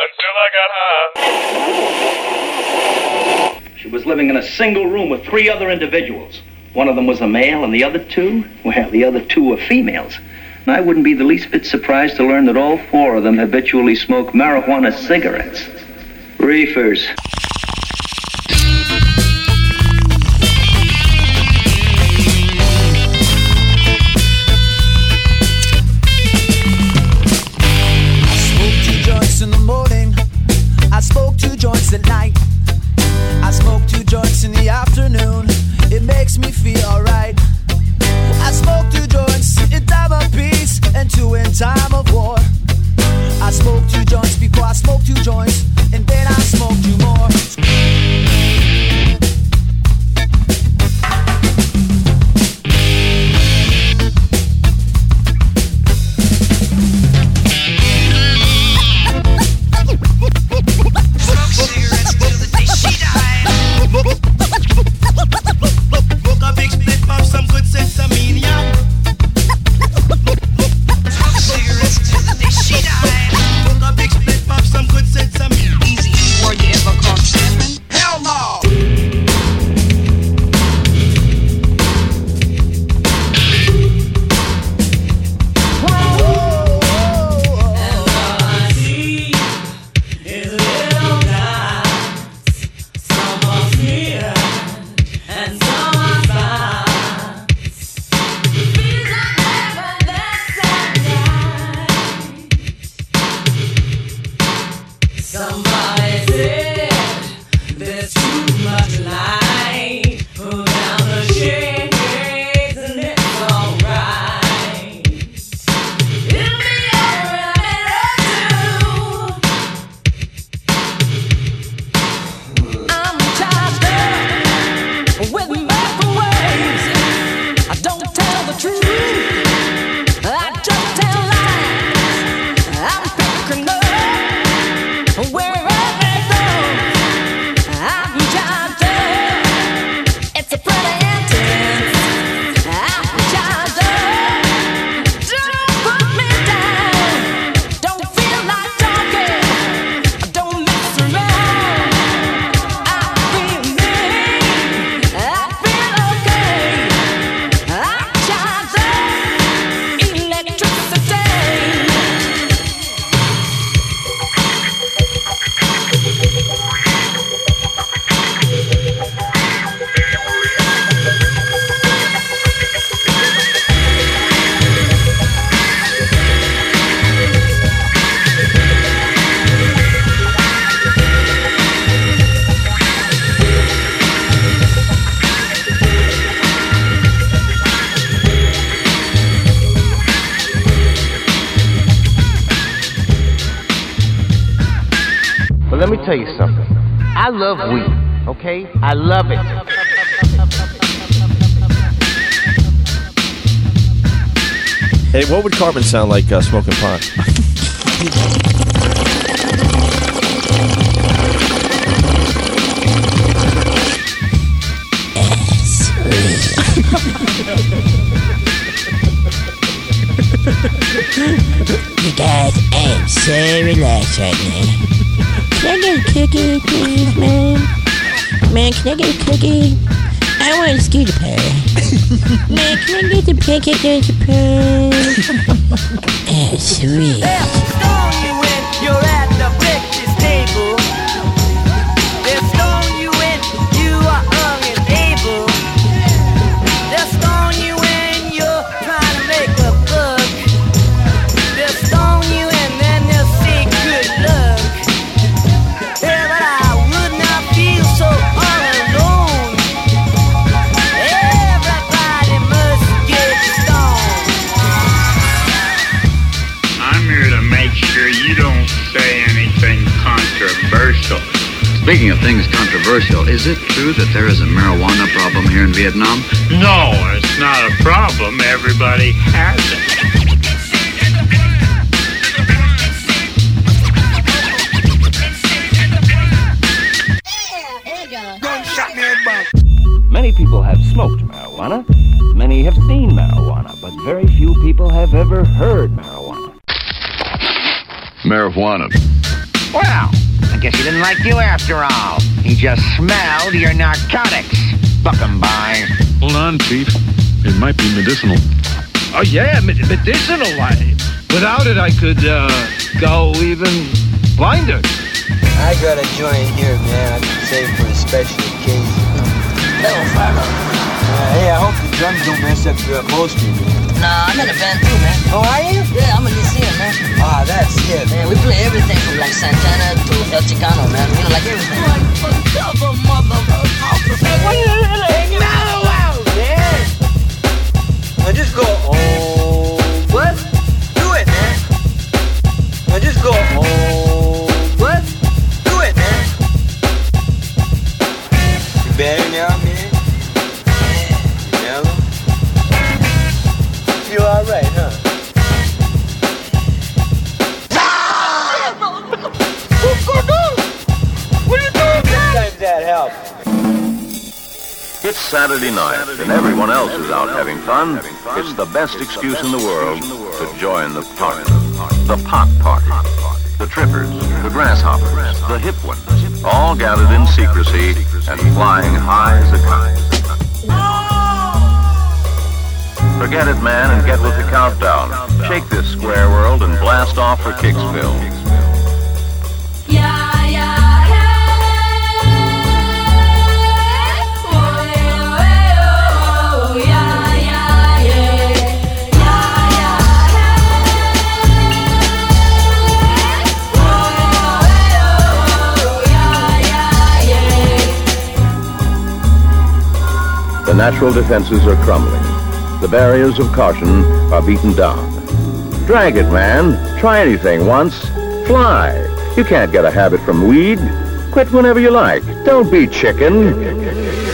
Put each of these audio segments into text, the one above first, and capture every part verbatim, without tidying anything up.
until I got high. She was living in a single room with three other individuals. One of them was a male, and the other two, well, the other two were females. And I wouldn't be the least bit surprised to learn that all four of them habitually smoke marijuana cigarettes. Reefers. In the morning, I smoke two joints at night. I smoke two joints in the afternoon. It makes me feel alright. I smoke two joints in time of peace and two in time of war. I smoke two joints before I smoke two joints, and then I smoke two more. Let me tell you something. I love weed, okay? I love it. Hey, what would Carbon sound like uh, smoking pot? You guys, I am so relaxed right now. Can I get a cookie, please, man? Man, can I get a cookie? I want a scooter pie. Man, can I get the pancake there's a pie? Ah, sweet. They'll stone you when you're at the breakfast table. They'll stone you when you are young and able. They'll stone you when you're trying to make a buck. They'll stone you and then they'll say good luck. Yeah, but I would not feel so all alone. Everybody must get stoned. I'm here to make sure you don't say anything controversial. Speaking of things controversial, is it true that there is a marijuana problem here in Vietnam? No, it's not a problem. Everybody has it. Many people have smoked marijuana. Many have seen marijuana, but very few people have ever heard marijuana. Marijuana. Well, I guess he didn't like you after all. He just smelled your narcotics. Fuck him, boy. Hold on, Chief. It might be medicinal. Oh, yeah, me- medicinal. I, without it, I could uh, go even blinder. I got a joint here, man. I can save for a special occasion. Hello, Fargo. Uh, hey, I hope the drums don't mess up your upholstery, man. Nah, I'm in a band too, man. Oh, are you? Yeah, I'm a musician, man. Ah, that's it. Man, we play everything from like Santana to El Chicano, man. You know, like everything. Hey, mellow out, man. Now just go, oh. What? Do it, man. Now just go, oh. What? Do it, man. You better now, man? You mellow? You all right, huh? What are you doing? Sometimes that helps. It's Saturday night, and everyone else is out having fun. It's the best excuse in the world to join the party. The pot party. The trippers, the grasshoppers, the hip ones, all gathered in secrecy and flying high as a kite. Forget it, man, and get with the countdown. Shake this square world and blast off for Kicksville. The natural defenses are crumbling. The barriers of caution are beaten down. Drag it, man. Try anything once. Fly. You can't get a habit from weed. Quit whenever you like. Don't be chicken.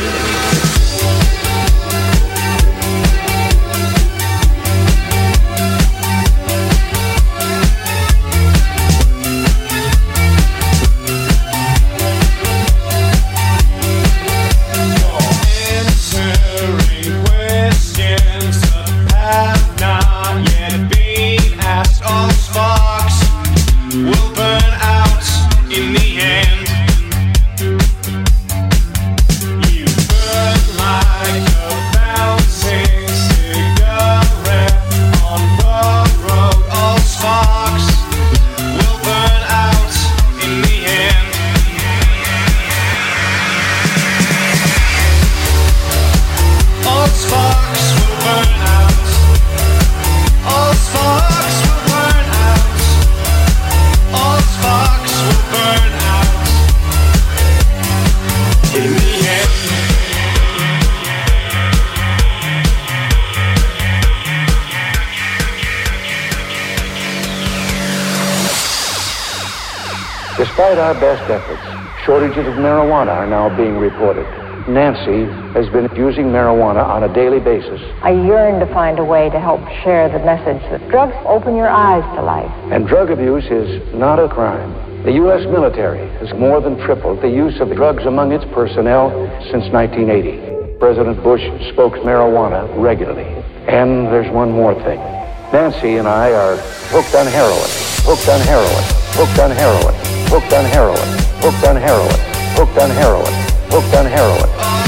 Despite our best efforts, shortages of marijuana are now being reported. Nancy has been using marijuana on a daily basis. I yearn to find a way to help share the message that drugs open your eyes to life. And drug abuse is not a crime. The U S military has more than tripled the use of drugs among its personnel since nineteen eighty. President Bush smokes marijuana regularly. And there's one more thing. Nancy and I are hooked on heroin, hooked on heroin, hooked on heroin, hooked on heroin, hooked on heroin, hooked on heroin, hooked on heroin.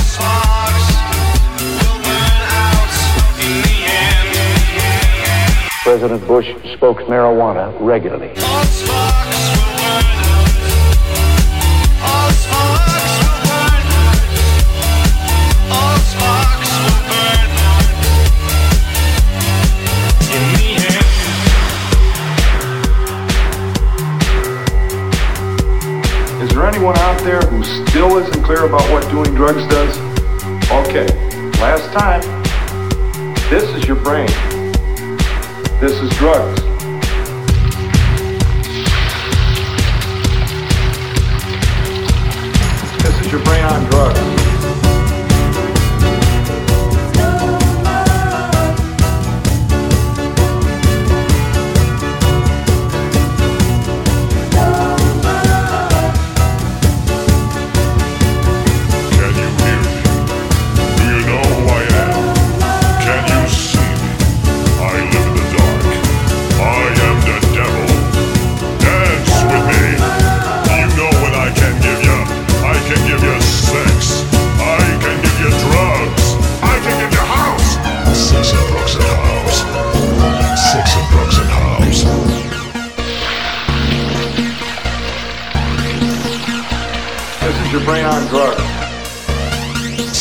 President Bush smokes marijuana regularly. Is there anyone out there who still isn't clear about what doing drugs does? Okay, last time. This is your brain. This is drugs. This is your brain on drugs.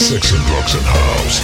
Sex and Drugs and House.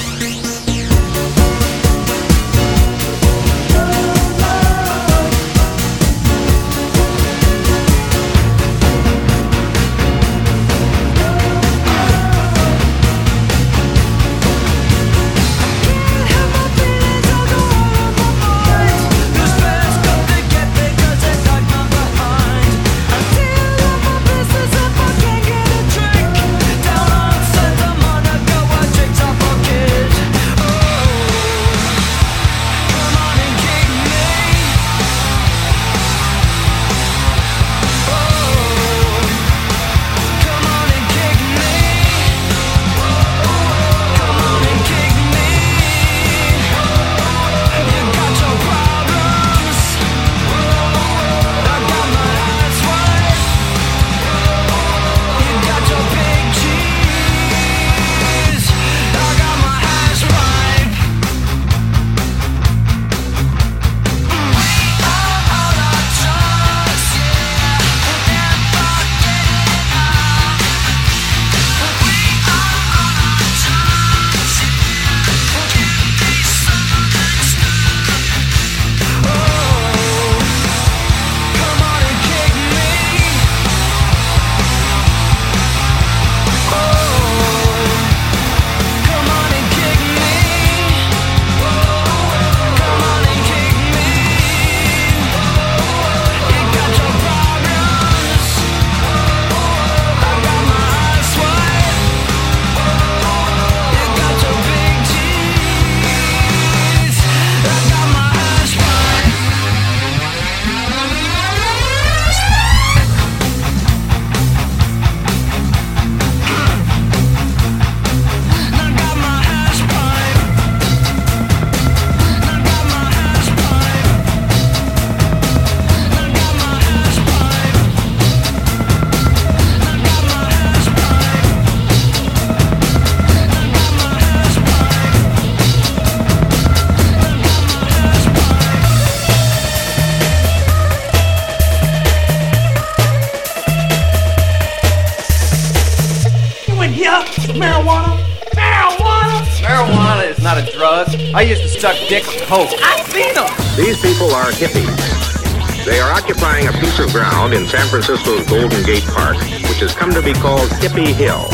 Marijuana? Marijuana? Marijuana is not a drug. I used to suck dick with coke. I've seen them. These people are hippies. They are occupying a piece of ground in San Francisco's Golden Gate Park, which has come to be called Hippie Hill.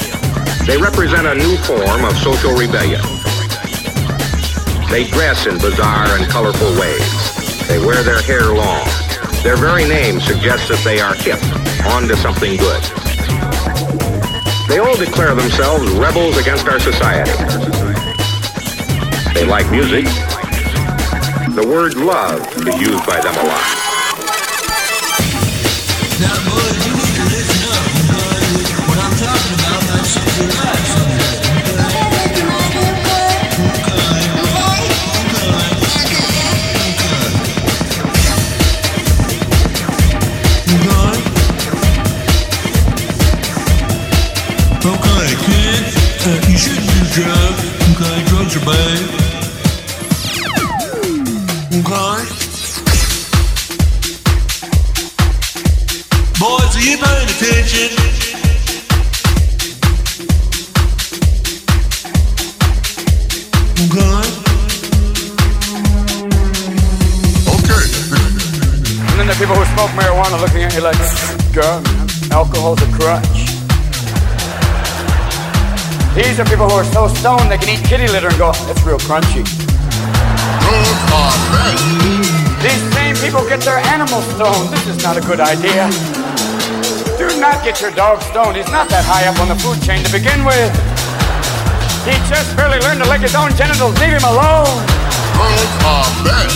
They represent a new form of social rebellion. They dress in bizarre and colorful ways. They wear their hair long. Their very name suggests that they are hip, on to something good. They all declare themselves rebels against our society. They like music. The word love is used by them a lot. Now, boys, you need to listen up, because what I'm talking about might save your life someday. Okay, kid, uh, you shouldn't do drugs. Okay, drugs are bad. Okay. Boys, are you paying attention? Okay. Okay. And then the people who smoke marijuana looking at you like, girl, man, alcohol's a crutch. These are people who are so stoned they can eat kitty litter and go, it's real crunchy. These same people get their animals stoned. This is not a good idea. Do not get your dog stoned. He's not that high up on the food chain to begin with. He just barely learned to lick his own genitals. Leave him alone. Drugs are bad.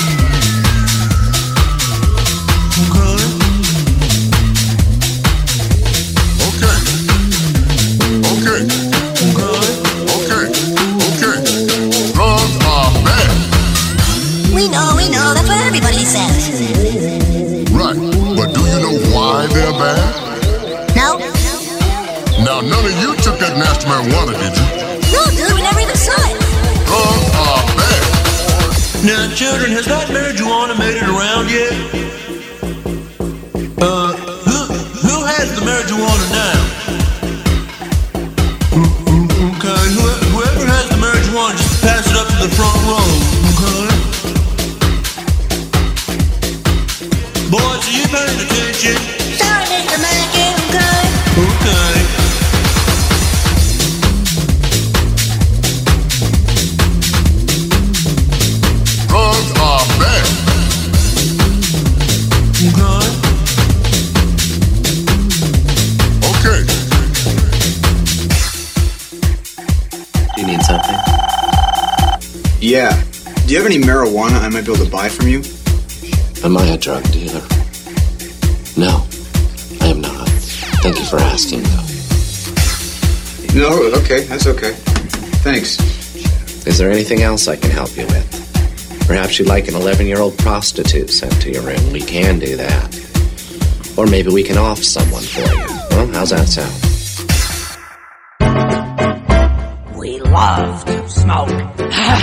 Okay. Okay. Okay. Okay. Drugs are bad. We know, we know. That's what everybody says. Right. But do you know why they're bad? No. Now, none of you took that nasty marijuana, did you? No, dude, we never even saw it. Drugs are bad. Now, children, has that marijuana made it around yet? Uh, who who has the marijuana now? roll, okay? Boys, are you paying attention? Sorry, Mister Mackey, okay? Okay. Drugs are bad. Okay. Okay. Do you need something? Yeah. Do you have any marijuana I might be able to buy from you? Am I a drug dealer? No, I am not. Thank you for asking, though. No, okay, that's okay. Thanks. Is there anything else I can help you with? Perhaps you'd like an eleven-year-old prostitute sent to your room. We can do that. Or maybe we can off someone for you. Well, how's that sound? We love to smoke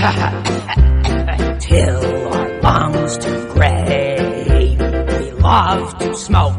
till our lungs turn gray. We love to smoke.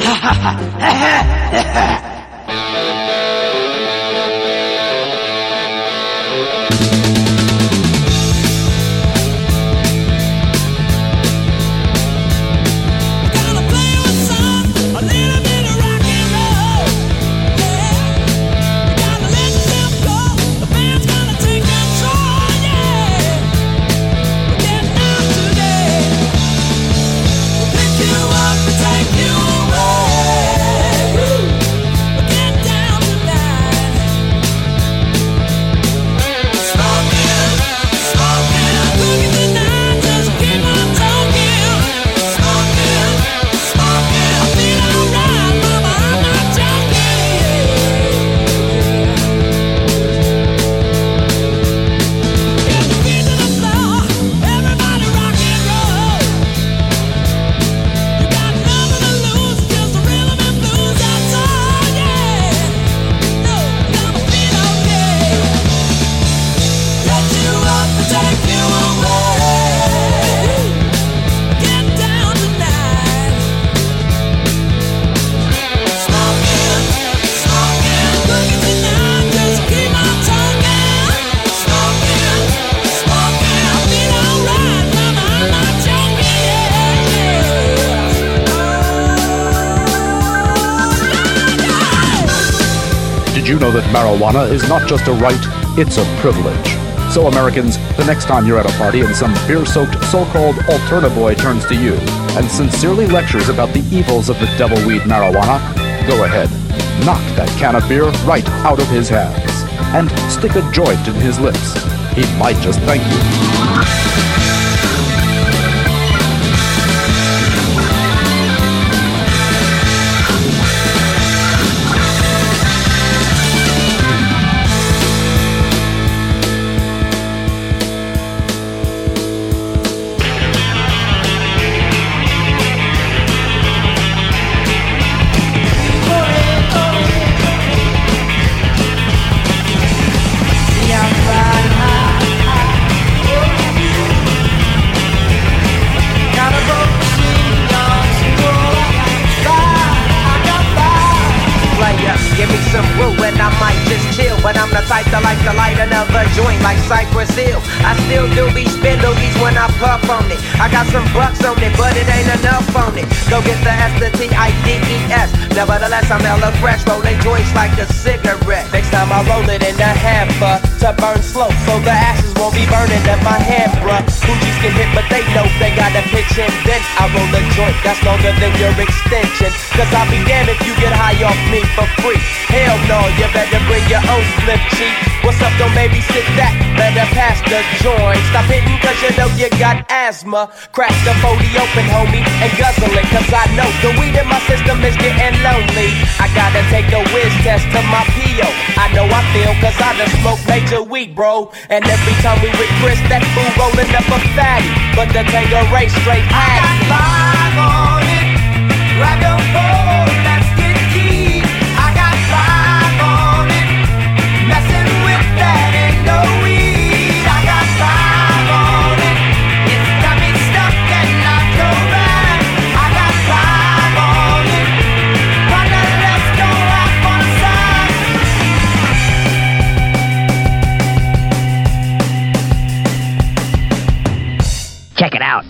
Did you know that marijuana is not just a right, it's a privilege? So Americans, the next time you're at a party and some beer-soaked so-called alterna boy turns to you and sincerely lectures about the evils of the devil weed marijuana, go ahead, knock that can of beer right out of his hands and stick a joint in his lips. He might just thank you. Type to like to light another joint like Cypress Hill. I still do be spindle these when I puff on it. I got some bucks on it, but it ain't enough on it. Go get the S, the T, I, D, E, S. Nevertheless, I'm hella fresh, rolling joints like a cigarette. Next time I roll it in a hamper to burn slow, so the ashes won't be burning in my hand, bruh. Hoogies get hit, but they know they got a pitch and then I roll a joint that's longer than your extension. Cause I'll be damned if you get high off me for free. Hell no, you better bring your own slip cheap. What's up, don't babysit that? Better pass the joint. Stop hitting cause you know you got asthma. Crack the forty open, homie, and guzzle it. Cause I know the weed in my system is getting lonely. I gotta take a whiz test to my P O. I know I feel cause I done smoked major weed, bro. And every time we with Chris, that fool rolling up a fatty. But the Tango Ray straight had it. I got five on it. Grab your phone, let's get deep. I got five on it. Messing with that ain't no weed. I got five on it. It's got me stuck and not go back. I got five on it. Partner, let's go out for the side. Check it out.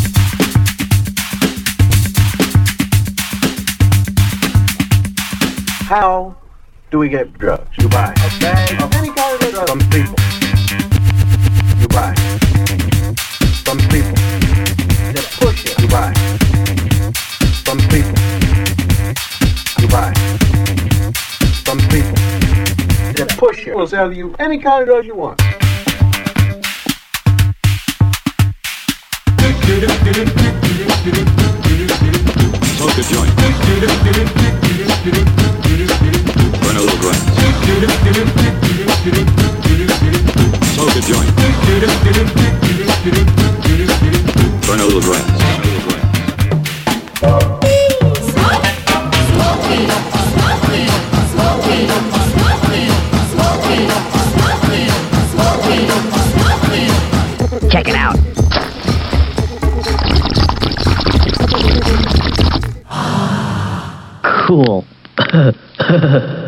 How do we get drugs? You buy a bag of any kind of drugs from people. You buy from people. They push it. You buy from people. You buy from people. They push it. We'll sell you any kind of drugs you want. Smoke a joint. Burn a little grass. Smoke a joint. Burn a little grass. Check it out. Cool.